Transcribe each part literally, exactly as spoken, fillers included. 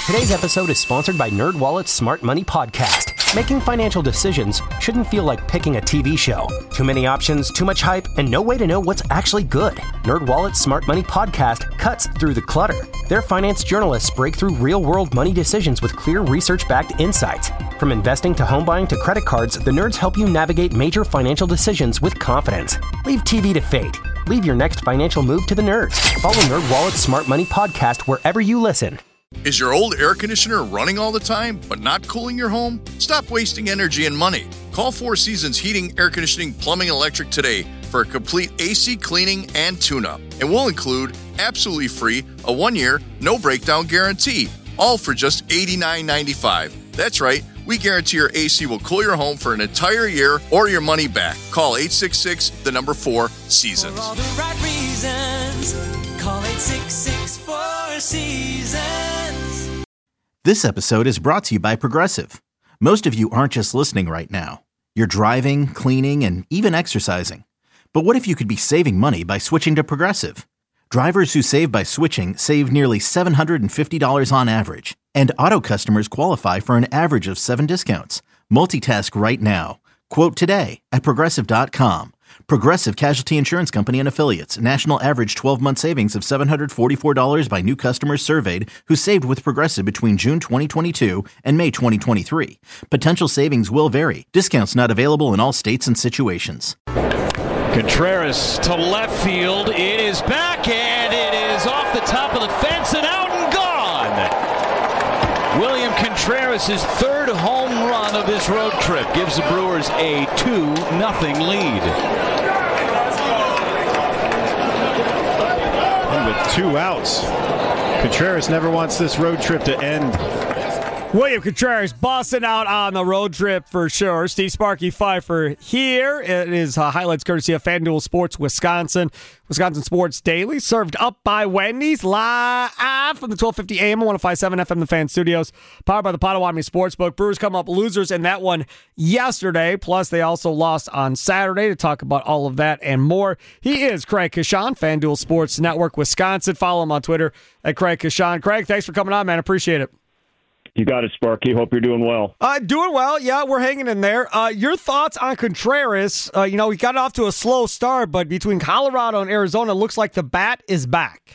Today's episode is sponsored by NerdWallet's Smart Money Podcast. Making financial decisions shouldn't feel like picking a T V show. Too many options, too much hype, and no way to know what's actually good. NerdWallet's Smart Money Podcast cuts through the clutter. Their finance journalists break through real-world money decisions with clear research-backed insights. From investing to home buying to credit cards, the nerds help you navigate major financial decisions with confidence. Leave T V to fate. Leave your next financial move to the nerds. Follow NerdWallet's Smart Money Podcast wherever you listen. Is your old air conditioner running all the time, but not cooling your home? Stop wasting energy and money. Call Four Seasons Heating, Air Conditioning, Plumbing, and Electric today for a complete A C cleaning and tune-up. And we'll include, absolutely free, a one-year, no-breakdown guarantee, all for just eighty-nine ninety-five. That's right, we guarantee your A C will cool your home for an entire year or your money back. Call eight six six, the number four, Seasons. For all the right reasons, call eight six six, four seasons. This episode is brought to you by Progressive. Most of you aren't just listening right now. You're driving, cleaning, and even exercising. But what if you could be saving money by switching to Progressive? Drivers who save by switching save nearly seven hundred fifty dollars on average. And auto customers qualify for an average of seven discounts. Multitask right now. Quote today at Progressive dot com. Progressive Casualty Insurance Company and Affiliates. National average twelve-month savings of seven hundred forty-four dollars by new customers surveyed who saved with Progressive between June twenty twenty-two and May twenty twenty-three. Potential savings will vary. Discounts not available in all states and situations. Contreras to left field. It is back, and it is off the top of the fence and out and gone. William Contreras' third home run of this road trip gives the Brewers a two nothing lead. And with two outs, Contreras never wants this road trip to end. William Contreras busting out on the road trip for sure. Steve Sparky Pfeiffer here. It is uh, highlights courtesy of FanDuel Sports Wisconsin. Wisconsin Sports Daily, served up by Wendy's, live from the twelve fifty A M, one oh five point seven F M, the Fan Studios, powered by the Potawatomi Sportsbook. Brewers come up losers in that one yesterday, plus they also lost on Saturday. To talk about all of that and more, he is Craig Kashan, FanDuel Sports Network Wisconsin. Follow him on Twitter at Craig Kashan. Craig, thanks for coming on, man. Appreciate it. You got it, Sparky. Hope you're doing well. Uh, doing well. Yeah, we're hanging in there. Uh, your thoughts on Contreras? Uh, you know, he got off to a slow start, but between Colorado and Arizona, it looks like the bat is back.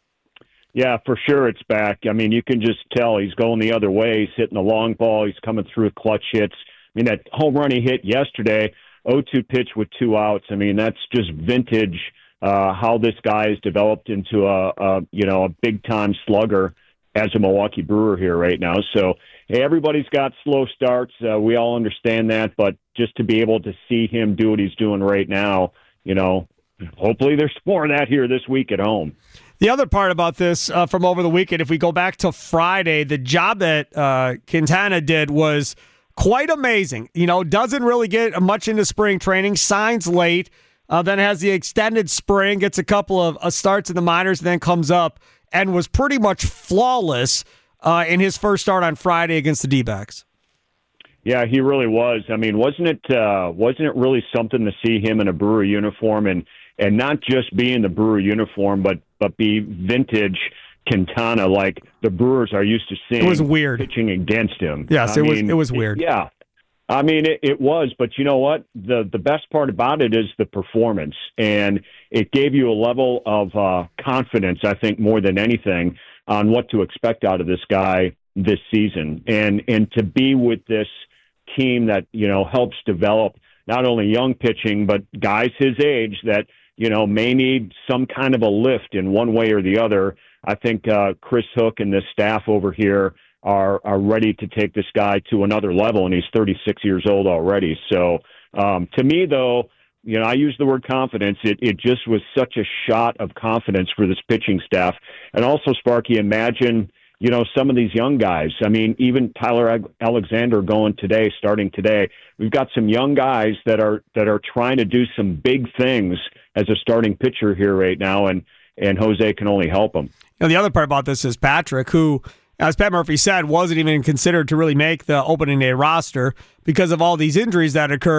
Yeah, for sure it's back. I mean, you can just tell he's going the other way. He's hitting the long ball. He's coming through with clutch hits. I mean, that home run he hit yesterday, oh two pitch with two outs. I mean, that's just vintage uh, how this guy has developed into a, a you know, a big-time slugger as a Milwaukee Brewer here right now. So, hey, everybody's got slow starts. Uh, we all understand that, but just to be able to see him do what he's doing right now, you know, hopefully there's more of that here this week at home. The other part about this uh, from over the weekend, if we go back to Friday, the job that uh, Quintana did was quite amazing. You know, doesn't really get much into spring training, signs late, uh, then has the extended spring, gets a couple of uh, starts in the minors, and then comes up and was pretty much flawless uh, in his first start on Friday against the D-backs. Yeah, he really was. I mean, wasn't it uh, wasn't it really something to see him in a Brewer uniform and and not just be in the Brewer uniform, but but be vintage Quintana like the Brewers are used to seeing. It was weird pitching against him. Yes, I it mean, was. It was weird. It, yeah. I mean, it, it was, but you know what? The the best part about it is the performance, and it gave you a level of uh, confidence, I think, more than anything, on what to expect out of this guy this season. And and to be with this team that, you know, helps develop not only young pitching, but guys his age that, you know, may need some kind of a lift in one way or the other. I think uh, Chris Hook and this staff over here are are ready to take this guy to another level, and he's thirty-six years old already. So um, to me, though, you know, I use the word confidence. It it just was such a shot of confidence for this pitching staff. And also, Sparky, imagine, you know, some of these young guys. I mean, even Tyler Alexander going today, starting today. We've got some young guys that are that are trying to do some big things as a starting pitcher here right now, and and Jose can only help them. You know, the other part about this is Patrick, who, as Pat Murphy said, wasn't even considered to really make the opening day roster because of all these injuries that occurred.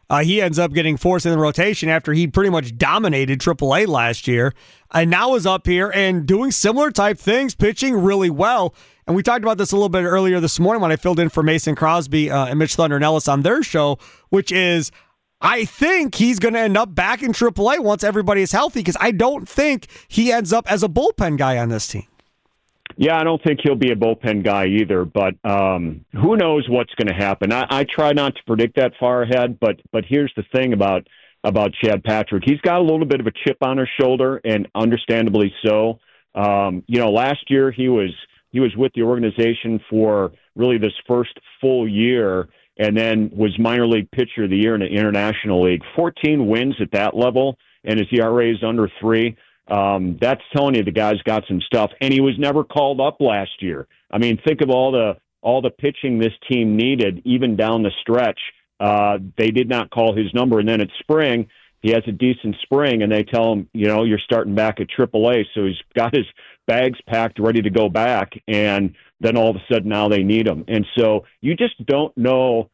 Uh, he ends up getting forced in the rotation after he pretty much dominated triple A last year, and now is up here and doing similar type things, pitching really well. And we talked about this a little bit earlier this morning when I filled in for Mason Crosby uh, and Mitch Thunder and Ellis on their show, which is I think he's going to end up back in triple A once everybody is healthy, because I don't think he ends up as a bullpen guy on this team. Yeah, I don't think he'll be a bullpen guy either, but um, who knows what's going to happen. I, I try not to predict that far ahead, but but here's the thing about about Chad Patrick. He's got a little bit of a chip on his shoulder, and understandably so. Um, you know, last year he was he was with the organization for really this first full year, and then was minor league pitcher of the year in the International League. fourteen wins at that level, and his E R A is under three. Um, that's telling you the guy's got some stuff, and he was never called up last year. I mean, think of all the all the pitching this team needed, even down the stretch. Uh, they did not call his number, and then it's spring. He has a decent spring, and they tell him, you know, you're starting back at triple A, so he's got his bags packed, ready to go back, and then all of a sudden now they need him. And so you just don't know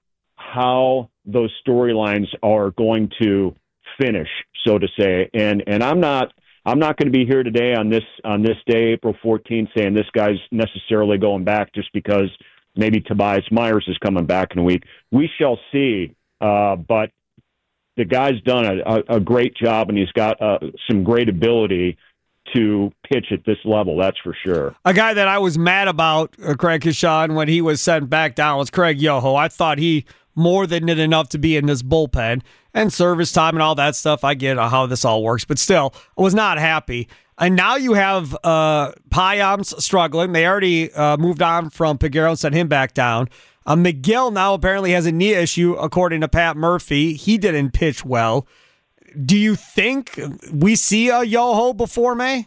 how those storylines are going to finish, so to say. And and I'm not. I'm not going to be here today on this on this day, April fourteenth, saying this guy's necessarily going back just because maybe Tobias Myers is coming back in a week. We shall see. Uh, but the guy's done a, a, a great job, and he's got uh, some great ability to pitch at this level, that's for sure. A guy that I was mad about, uh, Craig Kashan, when he was sent back down was Craig Yoho. I thought he more than did enough to be in this bullpen, and service time and all that stuff. I get how this all works, but still, I was not happy. And now you have uh, Payam's struggling. They already uh, moved on from Peguero and sent him back down. Uh, McGill now apparently has a knee issue, according to Pat Murphy. He didn't pitch well. Do you think we see a Yoho before May?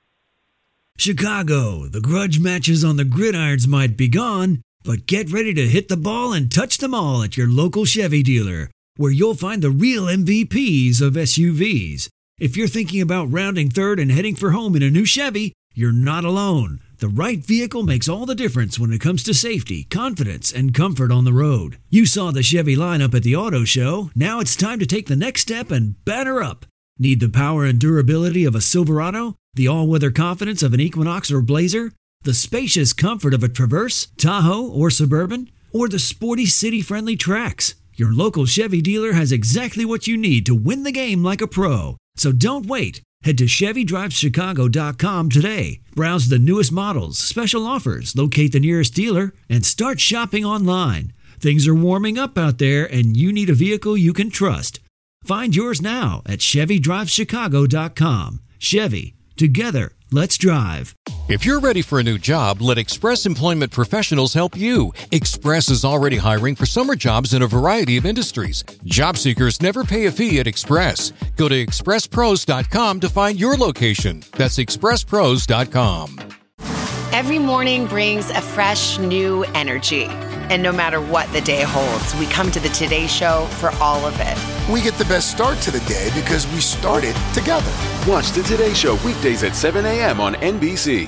Chicago, the grudge matches on the gridirons might be gone, but get ready to hit the ball and touch them all at your local Chevy dealer, where you'll find the real M V Ps of S U Vs. If you're thinking about rounding third and heading for home in a new Chevy, you're not alone. The right vehicle makes all the difference when it comes to safety, confidence, and comfort on the road. You saw the Chevy lineup at the auto show. Now it's time to take the next step and batter up. Need the power and durability of a Silverado? The all-weather confidence of an Equinox or Blazer? The spacious comfort of a Traverse, Tahoe, or Suburban? Or the sporty city-friendly Trax? Your local Chevy dealer has exactly what you need to win the game like a pro. So don't wait. Head to Chevy Drives Chicago dot com today. Browse the newest models, special offers, locate the nearest dealer, and start shopping online. Things are warming up out there, and you need a vehicle you can trust. Find yours now at Chevy Drives Chicago dot com. Chevy. Together, let's drive. If you're ready for a new job, let Express Employment Professionals help you. Express is already hiring for summer jobs in a variety of industries. Job seekers never pay a fee at Express. Go to express pros dot com to find your location. That's express pros dot com. Every morning brings a fresh, new energy. And no matter what the day holds, we come to the Today Show for all of it. We get the best start to the day because we started together. Watch the Today Show weekdays at seven a.m. on N B C.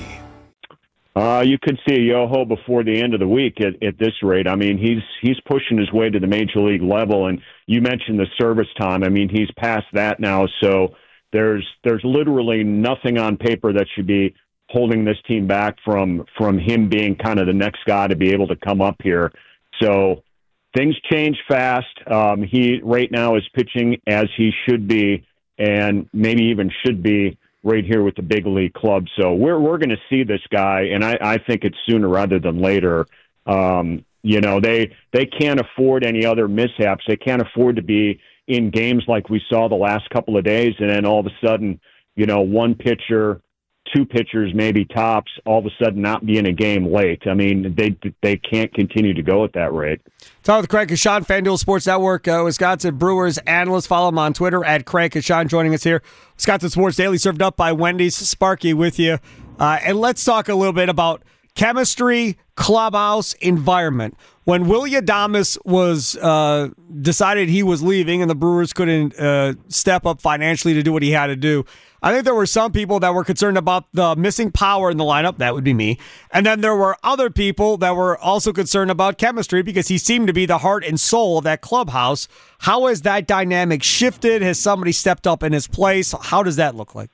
Uh, you could see a Yoho before the end of the week at, at this rate. I mean, he's he's pushing his way to the major league level, and you mentioned the service time. I mean, he's past that now, so there's there's literally nothing on paper that should be holding this team back from from him being kind of the next guy to be able to come up here. So things change fast. Um, he right now is pitching as he should be, and maybe even should be right here with the big league club. So we're we're going to see this guy, and I, I think it's sooner rather than later. Um, you know, they they can't afford any other mishaps. They can't afford to be in games like we saw the last couple of days, and then all of a sudden, you know, one pitcher, two pitchers, maybe tops, all of a sudden not be in a game late. I mean, they they can't continue to go at that rate. Talk with Craig Kashan, FanDuel Sports Network, uh, Wisconsin Brewers analyst. Follow him on Twitter at Craig Kashan, joining us here. Wisconsin Sports Daily, served up by Wendy's. Sparky with you. Uh, and let's talk a little bit about chemistry, clubhouse, environment. When Willy Adames was uh, decided he was leaving and the Brewers couldn't uh, step up financially to do what he had to do, I think there were some people that were concerned about the missing power in the lineup. That would be me. And then there were other people that were also concerned about chemistry because he seemed to be the heart and soul of that clubhouse. How has that dynamic shifted? Has somebody stepped up in his place? How does that look like?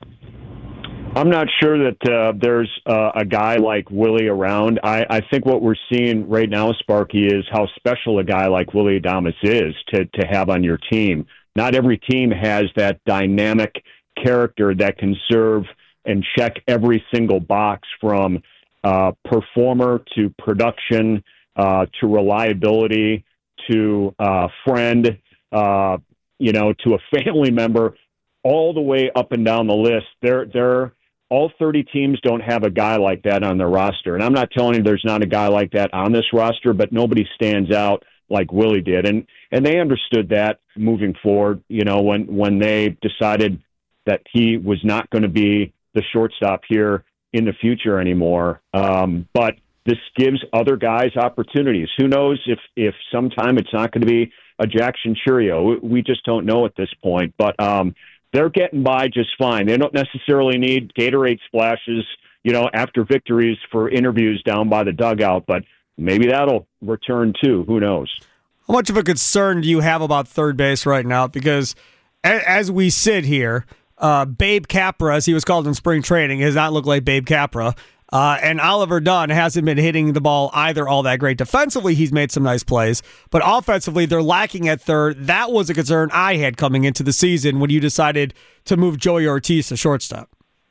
I'm not sure that uh, there's uh, a guy like Willie around. I, I think what we're seeing right now, Sparky, is how special a guy like Willy Adames is to, to have on your team. Not every team has that dynamic character that can serve and check every single box from uh, performer to production uh, to reliability to uh, friend, uh, you know, to a family member, all the way up and down the list. They're, they're, all thirty teams don't have a guy like that on their roster. And I'm not telling you there's not a guy like that on this roster, but nobody stands out like Willie did. And and they understood that moving forward, you know, when, when they decided that he was not going to be the shortstop here in the future anymore. Um, but this gives other guys opportunities. Who knows if, if sometime it's not going to be a Jackson Churio. We just don't know at this point. But um, they're getting by just fine. They don't necessarily need Gatorade splashes, you know, after victories for interviews down by the dugout, but maybe that'll return too. Who knows? How much of a concern do you have about third base right now? Because as we sit here, uh, Babe Capra, as he was called in spring training, does not look like Babe Capra. Uh, and Oliver Dunn hasn't been hitting the ball either all that great. Defensively, he's made some nice plays, but offensively, they're lacking at third. That was a concern I had coming into the season when you decided to move Joey Ortiz to shortstop.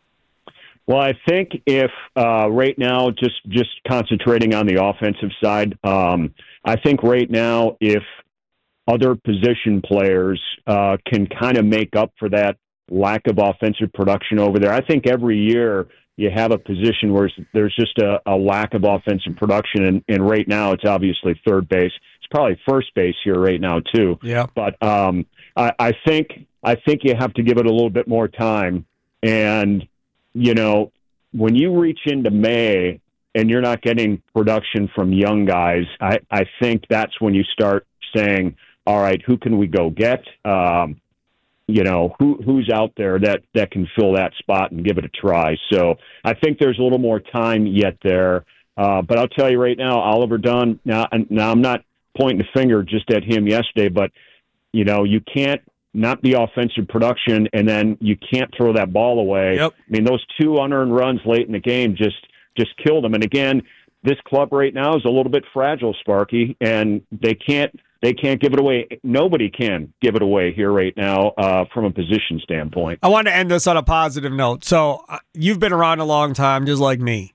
Well, I think if uh, right now, just just concentrating on the offensive side, um, I think right now if other position players uh, can kind of make up for that lack of offensive production over there, I think every year you have a position where there's just a, a lack of offensive production, and, and right now it's obviously third base. It's probably first base here right now too. Yeah. But um, I, I think I think you have to give it a little bit more time. And you know, when you reach into May and you're not getting production from young guys, I, I think that's when you start saying, "All right, who can we go get?" Um, You know, who who's out there that, that can fill that spot and give it a try. So I think there's a little more time yet there. Uh, but I'll tell you right now, Oliver Dunn, now, now I'm not pointing the finger just at him yesterday, but, you know, you can't not be offensive production and then you can't throw that ball away. Yep. I mean, those two unearned runs late in the game just, just killed them. And again, this club right now is a little bit fragile, Sparky, and they can't, They can't give it away. Nobody can give it away here right now uh, from a position standpoint. I want to end this on a positive note. So uh, you've been around a long time, just like me.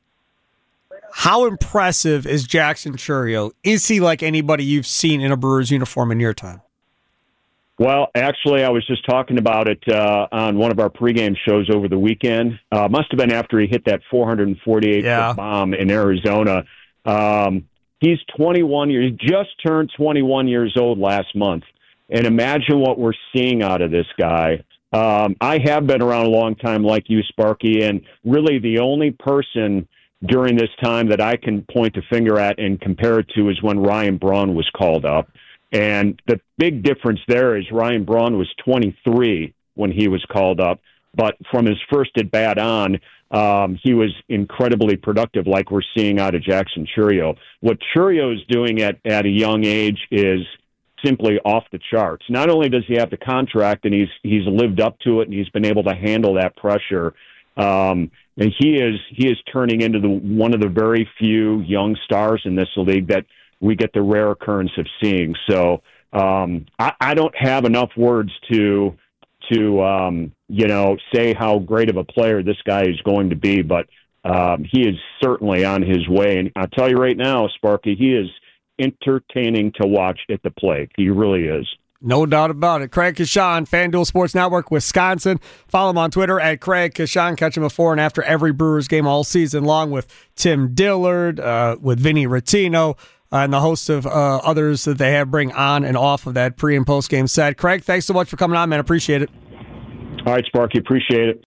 How impressive is Jackson Churio? Is he like anybody you've seen in a Brewers uniform in your time? Well, actually, I was just talking about it uh, on one of our pregame shows over the weekend. Uh, must have been after he hit that four forty-eight yeah. foot bomb in Arizona. Um He's twenty-one years, he just turned twenty-one years old last month. And imagine what we're seeing out of this guy. Um, I have been around a long time like you, Sparky, and really the only person during this time that I can point the finger at and compare it to is when Ryan Braun was called up. And the big difference there is Ryan Braun was twenty-three when he was called up. But from his first at-bat on, Um, he was incredibly productive, like we're seeing out of Jackson Churio. What Churio is doing at, at a young age is simply off the charts. Not only does he have the contract, and he's he's lived up to it, and he's been able to handle that pressure. Um, and he is he is turning into the one of the very few young stars in this league that we get the rare occurrence of seeing. So um, I, I don't have enough words to. to, um, you know, say how great of a player this guy is going to be, but um, he is certainly on his way. And I'll tell you right now, Sparky, he is entertaining to watch at the plate. He really is. No doubt about it. Craig Kashan, FanDuel Sports Network, Wisconsin. Follow him on Twitter at Craig Kashan. Catch him before and after every Brewers game all season long with Tim Dillard, uh, with Vinny Rottino, uh, and the host of uh, others that they have bring on and off of that pre- and post-game set. Craig, thanks so much for coming on, man. Appreciate it. All right, Sparky. Appreciate it.